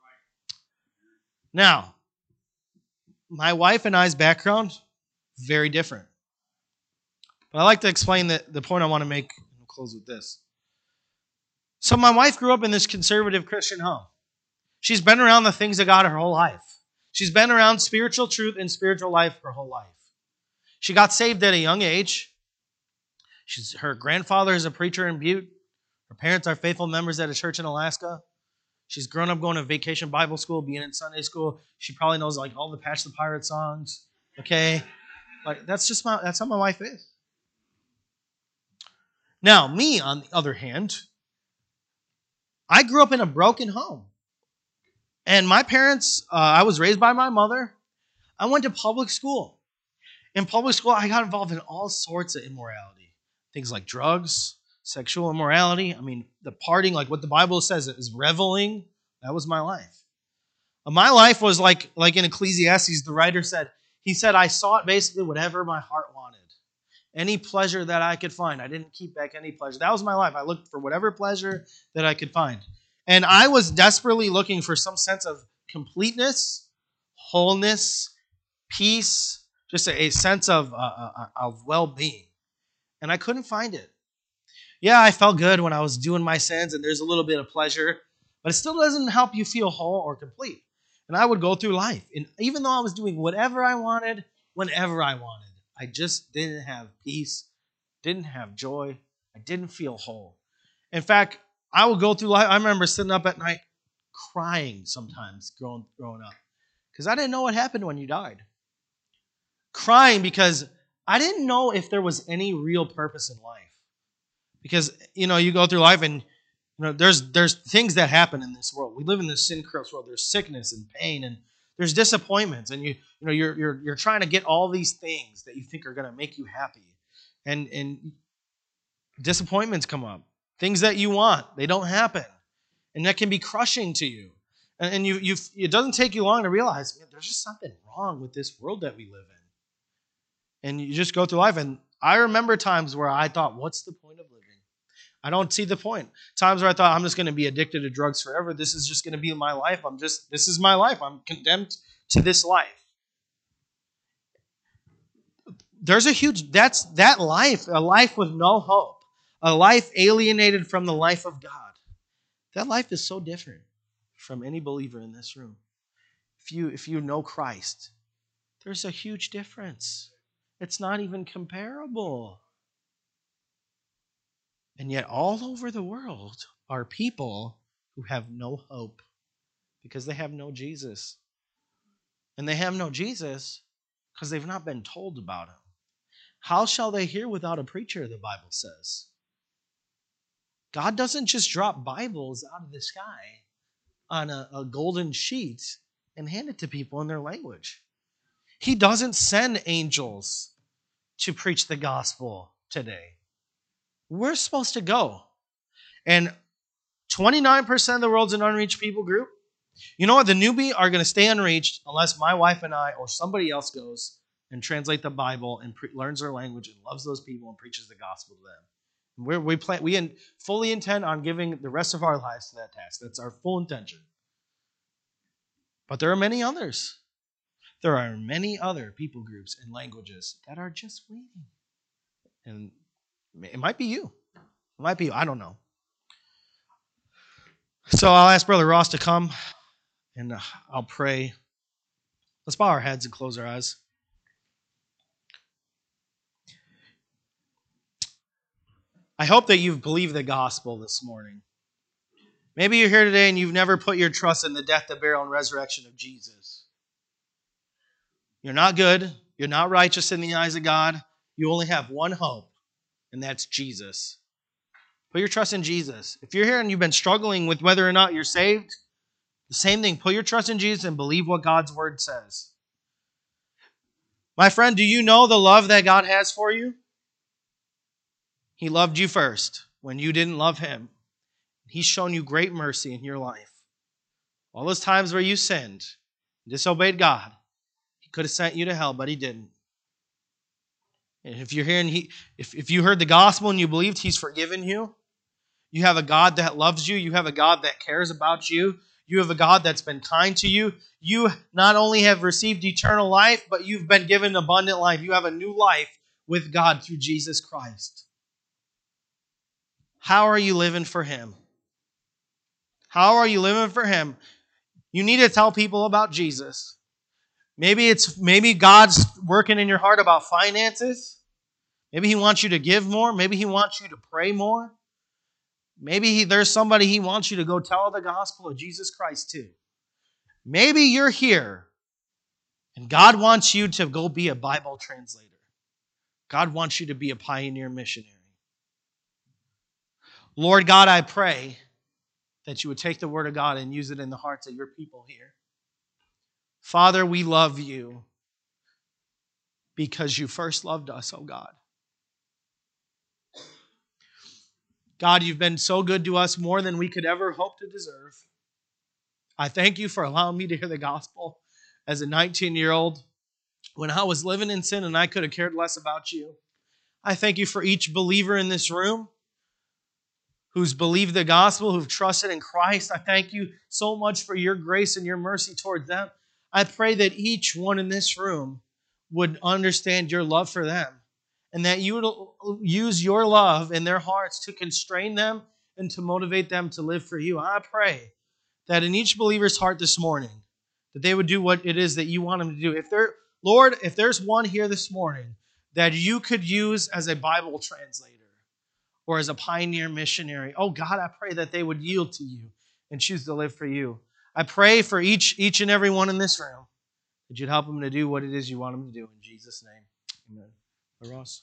Now, my wife and I's background, very different. But I like to explain the, the point I want to make. I'll close with this. So my wife grew up in this conservative Christian home. She's been around the things of God her whole life. She's been around spiritual truth and spiritual life her whole life. She got saved at a young age. She's, her grandfather is a preacher in Butte. Her parents are faithful members at a church in Alaska. She's grown up going to vacation Bible school, being in Sunday school. She probably knows like all the Patch the Pirate songs. Okay? Like that's just my that's how my wife is. Now, me, on the other hand, I grew up in a broken home. And my parents, uh, I was raised by my mother. I went to public school. In public school, I got involved in all sorts of immorality. Things like drugs, sexual immorality. I mean, the partying, like what the Bible says is reveling. That was my life. My life was like, like in Ecclesiastes, the writer said, he said, I sought basically whatever my heart wanted. Any pleasure that I could find. I didn't keep back any pleasure. That was my life. I looked for whatever pleasure that I could find. And I was desperately looking for some sense of completeness, wholeness, peace, just a, a sense of, uh, uh, of well-being. And I couldn't find it. Yeah, I felt good when I was doing my sins, and there's a little bit of pleasure, but it still doesn't help you feel whole or complete. And I would go through life, and even though I was doing whatever I wanted, whenever I wanted, I just didn't have peace, didn't have joy, I didn't feel whole. In fact, I would go through life. I remember sitting up at night crying sometimes growing, growing up because I didn't know what happened when you died. Crying because I didn't know if there was any real purpose in life. Because, you know, you go through life and, you know, there's there's things that happen in this world. We live in this sin-cursed world. There's sickness and pain and there's disappointments, and you you know you're you're you're trying to get all these things that you think are going to make you happy, and and disappointments come up. Things that you want, they don't happen, and that can be crushing to you. And, and you you it doesn't take you long to realize, man, there's just something wrong with this world that we live in. And you just go through life, and I remember times where I thought, what's the point of living? I don't see the point. Times where I thought I'm just going to be addicted to drugs forever. This is just going to be my life. I'm just, this is my life. I'm condemned to this life. There's a huge, that's that life, a life with no hope, a life alienated from the life of God. That life is so different from any believer in this room. If you, if you know Christ, there's a huge difference. It's not even comparable. And yet all over the world are people who have no hope because they have no Jesus. And they have no Jesus because they've not been told about him. How shall they hear without a preacher, the Bible says? God doesn't just drop Bibles out of the sky on a, a golden sheet and hand it to people in their language. He doesn't send angels to preach the gospel today. We're supposed to go. And twenty-nine percent of the world's an unreached people group. You know what? The newbie are going to stay unreached unless my wife and I or somebody else goes and translate the Bible and pre- learns their language and loves those people and preaches the gospel to them. And we're, we plan, we in, fully intend on giving the rest of our lives to that task. That's our full intention. But there are many others. There are many other people groups and languages that are just waiting. And it might be you. It might be you. I don't know. So I'll ask Brother Ross to come, and I'll pray. Let's bow our heads and close our eyes. I hope that you've believed the gospel this morning. Maybe you're here today and you've never put your trust in the death, the burial, and resurrection of Jesus. You're not good. You're not righteous in the eyes of God. You only have one hope, and that's Jesus. Put your trust in Jesus. If you're here and you've been struggling with whether or not you're saved, the same thing. Put your trust in Jesus and believe what God's word says. My friend, do you know the love that God has for you? He loved you first when you didn't love him. He's shown you great mercy in your life. All those times where you sinned, disobeyed God, he could have sent you to hell, but he didn't. And if you're here and he, if, if you heard the gospel and you believed, he's forgiven you. You have a God that loves you. You have a God that cares about you. You have a God that's been kind to you. You not only have received eternal life, but you've been given abundant life. You have a new life with God through Jesus Christ. How are you living for him? How are you living for him? You need to tell people about Jesus. Maybe it's maybe God's working in your heart about finances. Maybe he wants you to give more. Maybe he wants you to pray more. Maybe he, there's somebody he wants you to go tell the gospel of Jesus Christ to. Maybe you're here and God wants you to go be a Bible translator. God wants you to be a pioneer missionary. Lord God, I pray that you would take the word of God and use it in the hearts of your people here. Father, we love you because you first loved us, oh God. God, you've been so good to us, more than we could ever hope to deserve. I thank you for allowing me to hear the gospel as a nineteen-year-old when I was living in sin and I could have cared less about you. I thank you for each believer in this room who's believed the gospel, who've trusted in Christ. I thank you so much for your grace and your mercy towards them. I pray that each one in this room would understand your love for them and that you would use your love in their hearts to constrain them and to motivate them to live for you. I pray that in each believer's heart this morning, that they would do what it is that you want them to do. If they're, Lord, if there's one here this morning that you could use as a Bible translator or as a pioneer missionary, oh God, I pray that they would yield to you and choose to live for you. I pray for each, each and every one in this room that you'd help them to do what it is you want them to do. In Jesus' name, amen. Ross?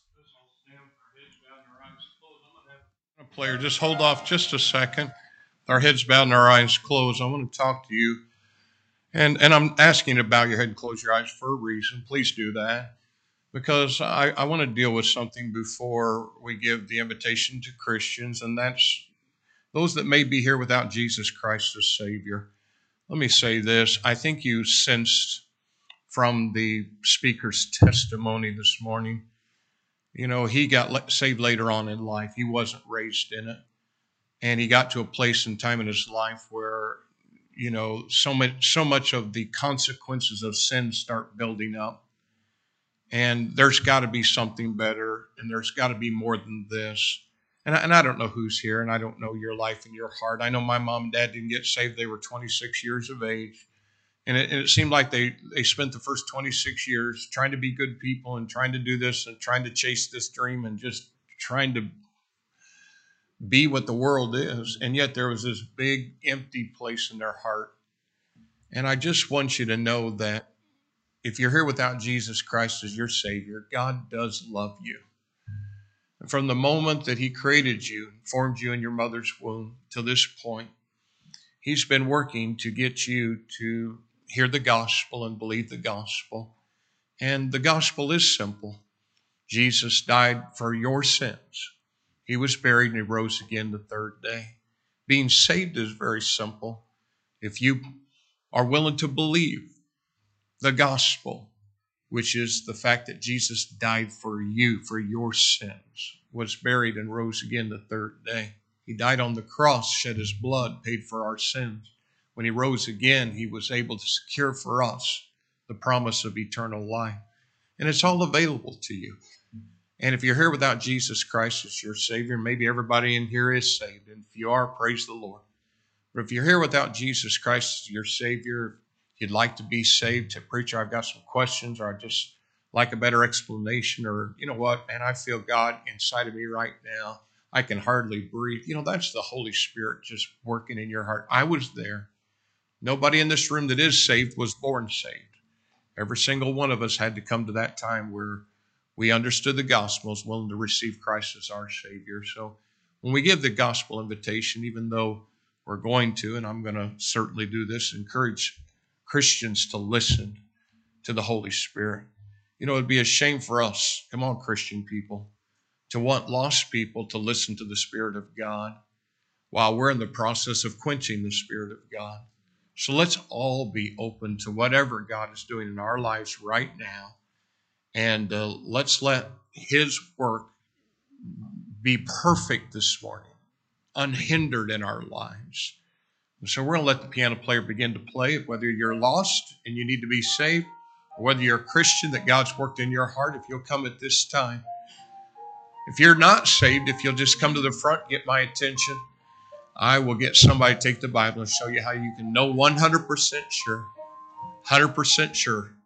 Player, just hold off just a second. Our heads bowed and our eyes closed. I want to talk to you. And, and I'm asking you to bow your head and close your eyes for a reason. Please do that. Because I, I want to deal with something before we give the invitation to Christians, and that's those that may be here without Jesus Christ as Savior. Let me say this. I think you sensed from the speaker's testimony this morning, you know, he got saved later on in life. He wasn't raised in it. And he got to a place and time in his life where, you know, so much, so much of the consequences of sin start building up. And there's got to be something better, and there's got to be more than this. And I, and I don't know who's here, and I don't know your life and your heart. I know my mom and dad didn't get saved. They were twenty-six years of age. And it, and it seemed like they, they spent the first twenty-six years trying to be good people and trying to do this and trying to chase this dream and just trying to be what the world is. And yet there was this big empty place in their heart. And I just want you to know that if you're here without Jesus Christ as your Savior, God does love you. And from the moment that He created you, formed you in your mother's womb to this point, He's been working to get you to hear the gospel and believe the gospel. And the gospel is simple. Jesus died for your sins. He was buried and He rose again the third day. Being saved is very simple. If you are willing to believe the gospel, which is the fact that Jesus died for you, for your sins, was buried and rose again the third day. He died on the cross, shed His blood, paid for our sins. When He rose again, He was able to secure for us the promise of eternal life. And it's all available to you. And if you're here without Jesus Christ as your Savior, maybe everybody in here is saved. And if you are, praise the Lord. But if you're here without Jesus Christ as your Savior, you'd like to be saved, to preacher, I've got some questions, or I just like a better explanation, or you know what, man, I feel God inside of me right now. I can hardly breathe. You know, that's the Holy Spirit just working in your heart. I was there. Nobody in this room that is saved was born saved. Every single one of us had to come to that time where we understood the gospel, was willing to receive Christ as our Savior. So when we give the gospel invitation, even though we're going to, and I'm going to certainly do this, encourage Christians to listen to the Holy Spirit. You know, it'd be a shame for us, come on, Christian people, to want lost people to listen to the Spirit of God while we're in the process of quenching the Spirit of God. So let's all be open to whatever God is doing in our lives right now. And uh, let's let His work be perfect this morning, unhindered in our lives. So we're going to let the piano player begin to play. Whether you're lost and you need to be saved, or whether you're a Christian that God's worked in your heart, if you'll come at this time. If you're not saved, if you'll just come to the front, get my attention, I will get somebody to take the Bible and show you how you can know one hundred percent sure, one hundred percent sure